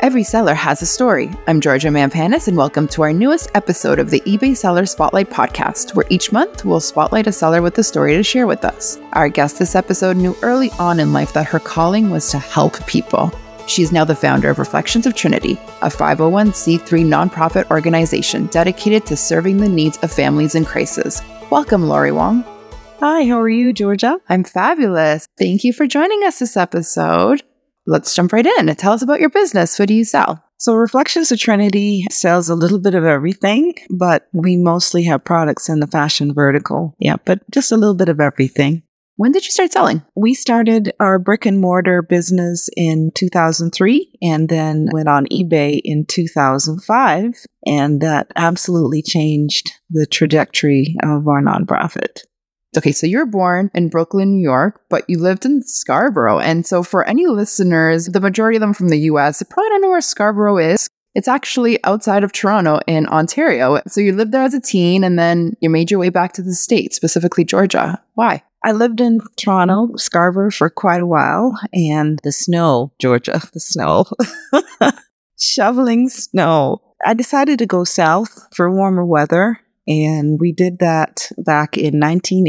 Every seller has a story. I'm Georgia Mampanis, and welcome to our newest episode of the eBay Seller Spotlight podcast, where each month we'll spotlight a seller with a story to share with us. Our guest this episode knew early on in life that her calling was to help people. She's now the founder of Reflections of Trinity, a 501c3 nonprofit organization dedicated to serving the needs of families in crisis. Welcome, Lori Wong. Hi, how are you, Georgia? I'm fabulous. Thank you for joining us this episode. Let's jump right in. Tell us about your business. What do you sell? So Reflections of Trinity sells a little bit of everything, but we mostly have products in the fashion vertical. Yeah, but just a little bit of everything. When did you start selling? We started our brick and mortar business in 2003 and then went on eBay in 2005. And that absolutely changed the trajectory of our nonprofit. Okay, so you were born in Brooklyn, New York, but you lived in Scarborough. And so for any listeners, the majority of them from the US, they probably don't know where Scarborough is. It's actually outside of Toronto in Ontario. So you lived there as a teen and then you made your way back to the States, specifically Georgia. Why? I lived in Toronto, Scarborough for quite a while, and the snow, Georgia, the snow, shoveling snow. I decided to go south for warmer weather. And we did that back in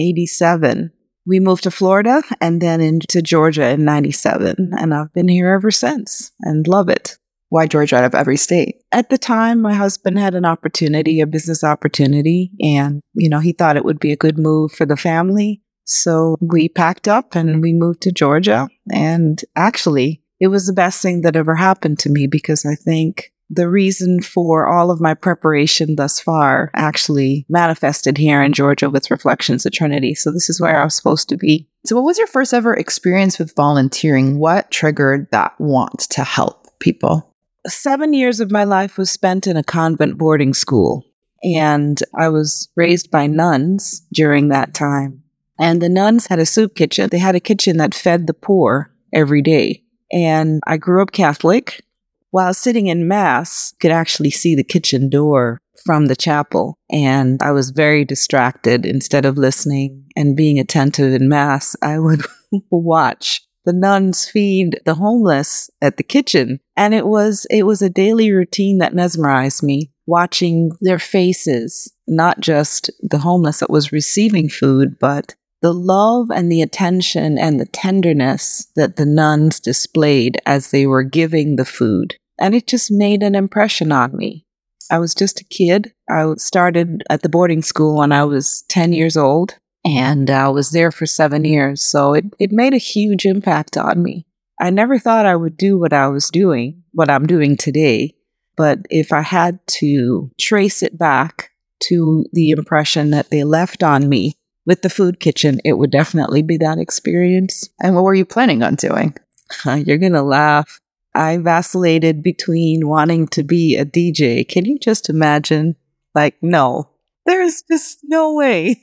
1987. We moved to Florida and then into Georgia in 97. And I've been here ever since and love it. Why Georgia out of every state? At the time, my husband had an opportunity, a business opportunity. And, he thought it would be a good move for the family. So we packed up and we moved to Georgia. And actually, it was the best thing that ever happened to me because I think the reason for all of my preparation thus far actually manifested here in Georgia with Reflections of Trinity. So this is where I was supposed to be. So what was your first ever experience with volunteering? What triggered that want to help people? 7 years of my life was spent in a convent boarding school. And I was raised by nuns during that time. And the nuns had a soup kitchen. They had a kitchen that fed the poor every day. And I grew up Catholic. While sitting in Mass, could actually see the kitchen door from the chapel. And I was very distracted. Instead of listening and being attentive in Mass, I would watch the nuns feed the homeless at the kitchen. And it was a daily routine that mesmerized me, watching their faces, not just the homeless that was receiving food, but the love and the attention and the tenderness that the nuns displayed as they were giving the food. And it just made an impression on me. I was just a kid. I started at the boarding school when I was 10 years old, and I was there for 7 years. So it made a huge impact on me. I never thought I would do what I'm doing today. But if I had to trace it back to the impression that they left on me, with the food kitchen, it would definitely be that experience. And what were you planning on doing? You're going to laugh. I vacillated between wanting to be a DJ. Can you just imagine? No, there's just no way.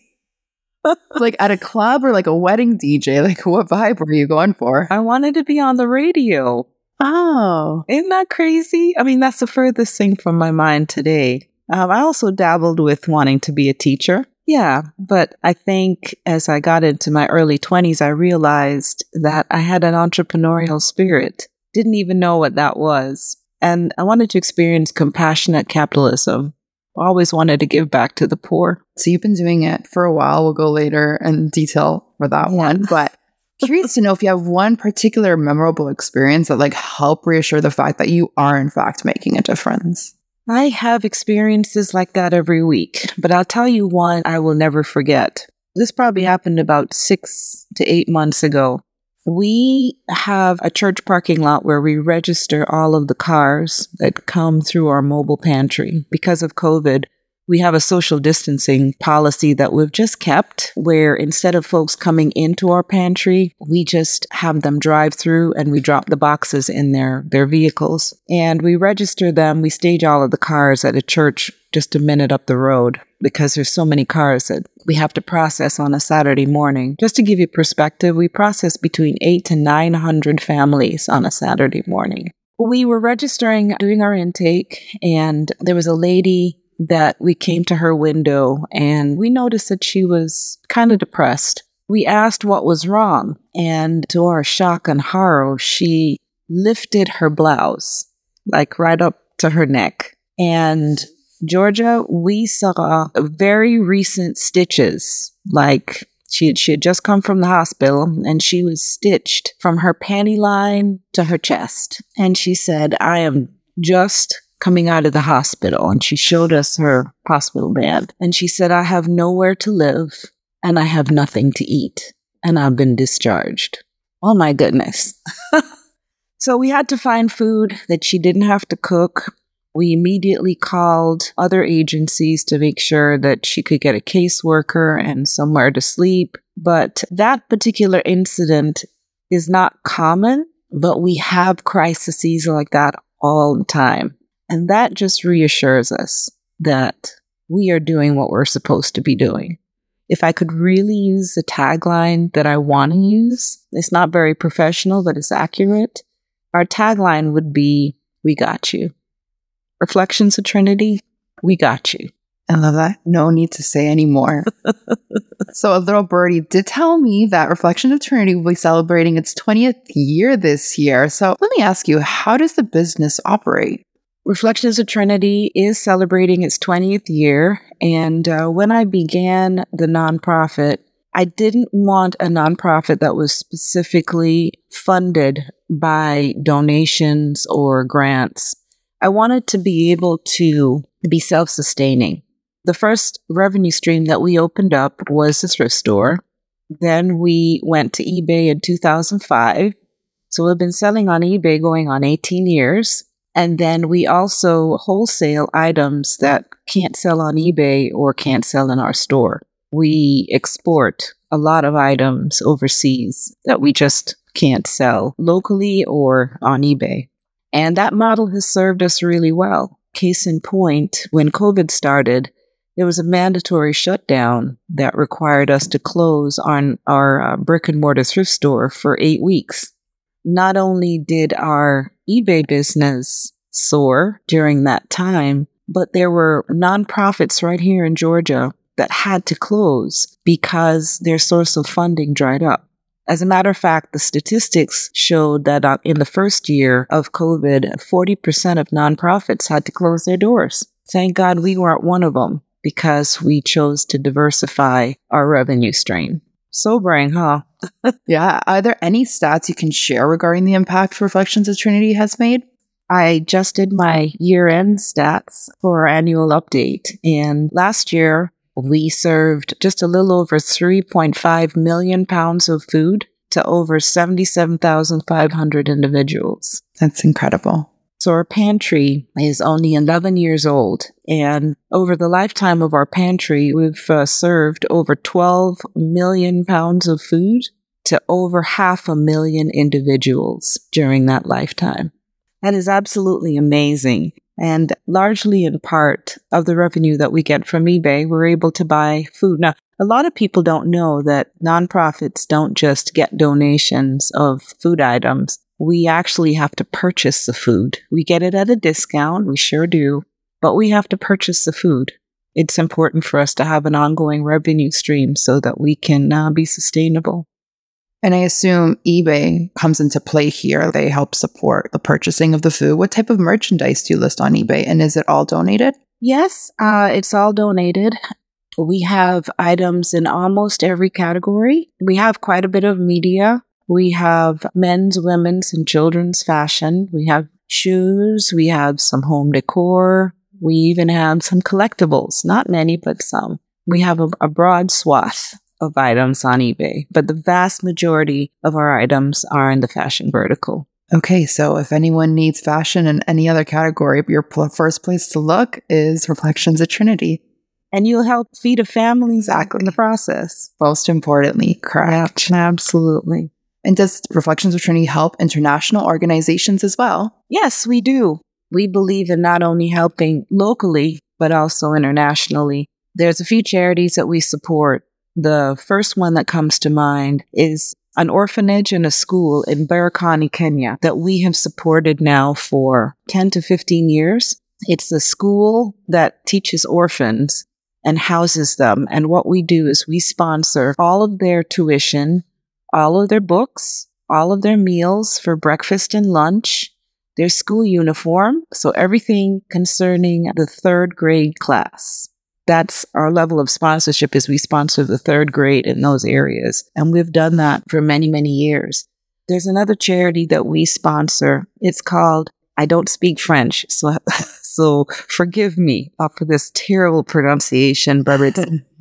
Like at a club or like a wedding DJ? Like what vibe were you going for? I wanted to be on the radio. Oh. Isn't that crazy? I mean, that's the furthest thing from my mind today. I also dabbled with wanting to be a teacher. Yeah, but I think as I got into my early 20s, I realized that I had an entrepreneurial spirit. Didn't even know what that was. And I wanted to experience compassionate capitalism. Always wanted to give back to the poor. So you've been doing it for a while. We'll go later in detail for that one. But curious to know if you have one particular memorable experience that help reassure the fact that you are in fact making a difference. I have experiences like that every week, but I'll tell you one I will never forget. This probably happened about 6 to 8 months ago. We have a church parking lot where we register all of the cars that come through our mobile pantry. Because of COVID, we have a social distancing policy that we've just kept, where instead of folks coming into our pantry, we just have them drive through and we drop the boxes in their vehicles. And we register them. We stage all of the cars at a church just a minute up the road because there's so many cars that we have to process on a Saturday morning. Just to give you perspective, we process between 800 to 900 families on a Saturday morning. We were registering, doing our intake, and there was a lady that we came to her window and we noticed that she was kind of depressed. We asked what was wrong, and to our shock and horror, she lifted her blouse like right up to her neck. And Georgia, we saw very recent stitches. Like she had just come from the hospital and she was stitched from her panty line to her chest. And she said, I am just coming out of the hospital. And she showed us her hospital bed. And she said, I have nowhere to live and I have nothing to eat. And I've been discharged. Oh my goodness. So we had to find food that she didn't have to cook. We immediately called other agencies to make sure that she could get a caseworker and somewhere to sleep. But that particular incident is not common, but we have crises like that all the time. And that just reassures us that we are doing what we're supposed to be doing. If I could really use the tagline that I want to use, it's not very professional, but it's accurate. Our tagline would be, we got you. Reflections of Trinity, we got you. I love that. No need to say any more. So a little birdie did tell me that Reflections of Trinity will be celebrating its 20th year this year. So let me ask you, how does the business operate? Reflections of Trinity is celebrating its 20th year. And when I began the nonprofit, I didn't want a nonprofit that was specifically funded by donations or grants. I wanted to be able to be self-sustaining. The first revenue stream that we opened up was the thrift store. Then we went to eBay in 2005. So we've been selling on eBay going on 18 years. And then we also wholesale items that can't sell on eBay or can't sell in our store. We export a lot of items overseas that we just can't sell locally or on eBay. And that model has served us really well. Case in point, when COVID started, there was a mandatory shutdown that required us to close on our brick and mortar thrift store for 8 weeks. Not only did our eBay business soar during that time, but there were nonprofits right here in Georgia that had to close because their source of funding dried up. As a matter of fact, the statistics showed that in the first year of COVID, 40% of nonprofits had to close their doors. Thank God we weren't one of them because we chose to diversify our revenue stream. Sobering, huh? Yeah. Are there any stats you can share regarding the impact Reflections of Trinity has made? I just did my year-end stats for our annual update. And last year, we served just a little over 3.5 million pounds of food to over 77,500 individuals. That's incredible. So our pantry is only 11 years old. And over the lifetime of our pantry, we've served over 12 million pounds of food to over 500,000 individuals during that lifetime. That is absolutely amazing. And largely in part of the revenue that we get from eBay, we're able to buy food. Now, a lot of people don't know that nonprofits don't just get donations of food items. We actually have to purchase the food. We get it at a discount, we sure do, but we have to purchase the food. It's important for us to have an ongoing revenue stream so that we can be sustainable. And I assume eBay comes into play here. They help support the purchasing of the food. What type of merchandise do you list on eBay? And is it all donated? Yes, it's all donated. We have items in almost every category. We have quite a bit of media. We have men's, women's, and children's fashion. We have shoes. We have some home decor. We even have some collectibles. Not many, but some. We have a broad swath of items on eBay, but the vast majority of our items are in the fashion vertical. Okay, so if anyone needs fashion in any other category, your first place to look is Reflections of Trinity. And you'll help feed a family in the process. Most importantly, correct. Yeah, absolutely. And does Reflections of Trinity help international organizations as well? Yes, we do. We believe in not only helping locally, but also internationally. There's a few charities that we support. The first one that comes to mind is an orphanage and a school in Barakani, Kenya, that we have supported now for 10 to 15 years. It's a school that teaches orphans and houses them. And what we do is we sponsor all of their tuition, all of their books, all of their meals for breakfast and lunch. their school uniform, so everything concerning the third grade class. That's our level of sponsorship, is we sponsor the third grade in those areas. And we've done that for many, many years. There's another charity that we sponsor. It's called, I don't speak French, so forgive me for this terrible pronunciation, but it's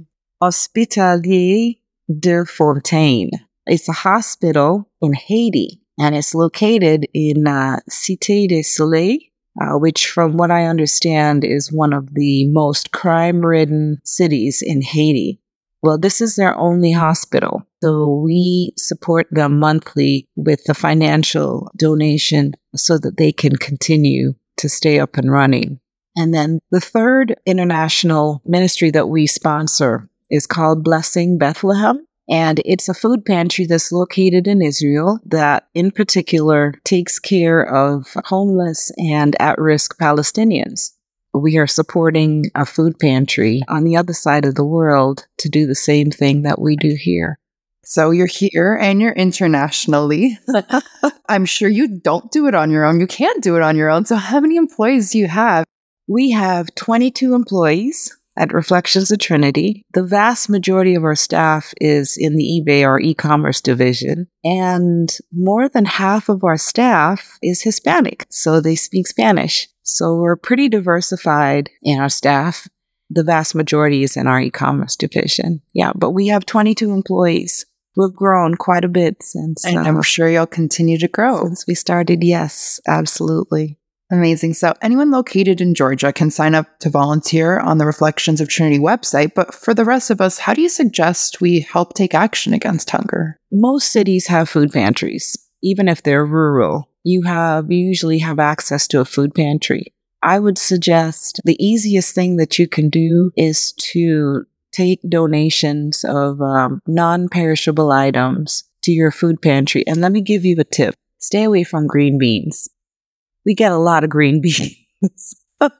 Hospitalier de Fontaine. It's a hospital in Haiti, and it's located in Cité des Soleils, which from what I understand is one of the most crime-ridden cities in Haiti. Well, this is their only hospital, so we support them monthly with a financial donation so that they can continue to stay up and running. And then the third international ministry that we sponsor is called Blessing Bethlehem. And it's a food pantry that's located in Israel that in particular takes care of homeless and at-risk Palestinians. We are supporting a food pantry on the other side of the world to do the same thing that we do here. So you're here and you're internationally. I'm sure you don't do it on your own. You can't do it on your own. So how many employees do you have? We have 22 employees at Reflections of Trinity. The vast majority of our staff is in the eBay, our e-commerce division, and more than half of our staff is Hispanic, so they speak Spanish. So we're pretty diversified in our staff. The vast majority is in our e-commerce division. Yeah, but we have 22 employees. We've grown quite a bit since. And I'm sure you'll continue to grow. Since we started, yes, absolutely. Amazing. So anyone located in Georgia can sign up to volunteer on the Reflections of Trinity website. But for the rest of us, how do you suggest we help take action against hunger? Most cities have food pantries, even if they're rural. You usually have access to a food pantry. I would suggest the easiest thing that you can do is to take donations of non-perishable items to your food pantry. And let me give you a tip. Stay away from green beans. We get a lot of green beans.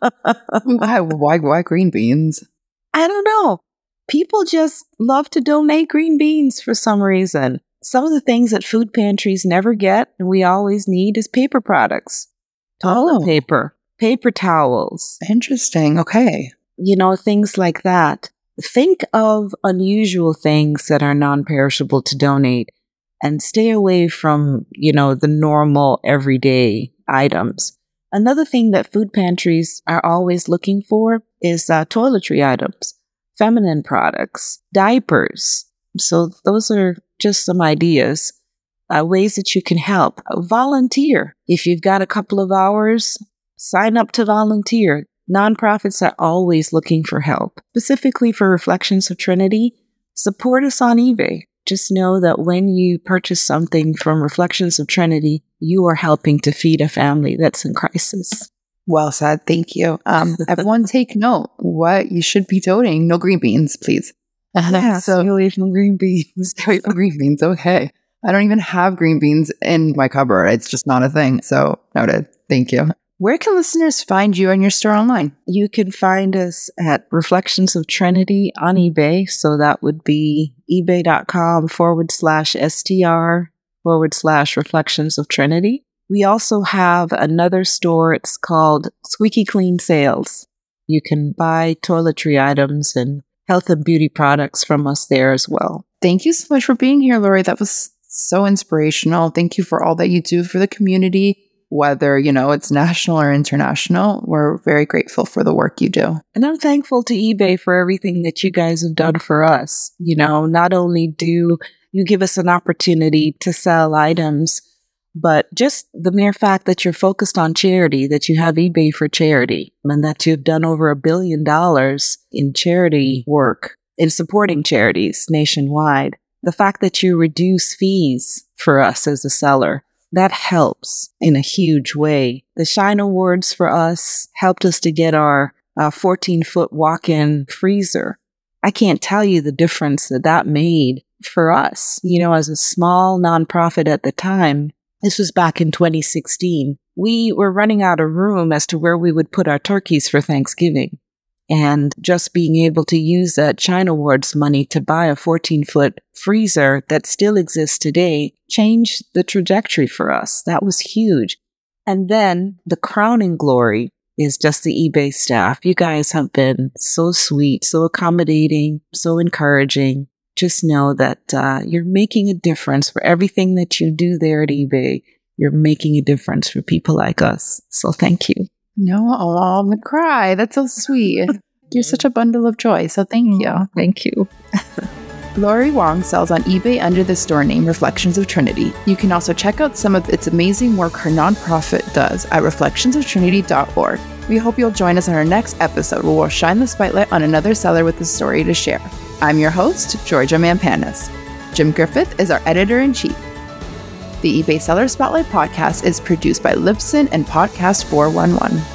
Why green beans? I don't know. People just love to donate green beans for some reason. Some of the things that food pantries never get and we always need is paper products. Toilet paper, paper towels. Interesting. Okay. Things like that. Think of unusual things that are non-perishable to donate and stay away from, the normal everyday items. Another thing that food pantries are always looking for is toiletry items, feminine products, diapers. So those are just some ideas, ways that you can help. Volunteer. If you've got a couple of hours, sign up to volunteer. Nonprofits are always looking for help. Specifically for Reflections of Trinity, support us on eBay. Just know that when you purchase something from Reflections of Trinity, you are helping to feed a family that's in crisis. Well said. Thank you. Everyone take note what you should be donating. No green beans, please. So away from green beans. Green beans. Okay. I don't even have green beans in my cupboard. It's just not a thing. So noted. Thank you. Where can listeners find you and your store online? You can find us at Reflections of Trinity on eBay. So that would be ebay.com/str/Reflections of Trinity. We also have another store. It's called Squeaky Clean Sales. You can buy toiletry items and health and beauty products from us there as well. Thank you so much for being here, Lori. That was so inspirational. Thank you for all that you do for the community. Whether, it's national or international, we're very grateful for the work you do. And I'm thankful to eBay for everything that you guys have done for us. Not only do you give us an opportunity to sell items, but just the mere fact that you're focused on charity, that you have eBay for charity, and that you've done over $1 billion in charity work, in supporting charities nationwide. The fact that you reduce fees for us as a seller, that helps in a huge way. The Shine Awards for us helped us to get our 14-foot walk-in freezer. I can't tell you the difference that made for us. As a small nonprofit at the time, this was back in 2016, we were running out of room as to where we would put our turkeys for Thanksgiving. And just being able to use that Shine Awards money to buy a 14-foot freezer that still exists today changed the trajectory for us. That was huge. And then the crowning glory is just the eBay staff. You guys have been so sweet, so accommodating, so encouraging. Just know that you're making a difference for everything that you do there at eBay. You're making a difference for people like us. So thank you. No, I'm gonna cry. That's so sweet. You're such a bundle of joy. So thank you. Thank you. Lori Wong sells on eBay under the store name Reflections of Trinity. You can also check out some of its amazing work her nonprofit does at reflectionsoftrinity.org. We hope you'll join us on our next episode where we'll shine the spotlight on another seller with a story to share. I'm your host, Georgia Mampanis. Jim Griffith is our editor-in-chief. The eBay Seller Spotlight podcast is produced by Libsyn and Podcast 411.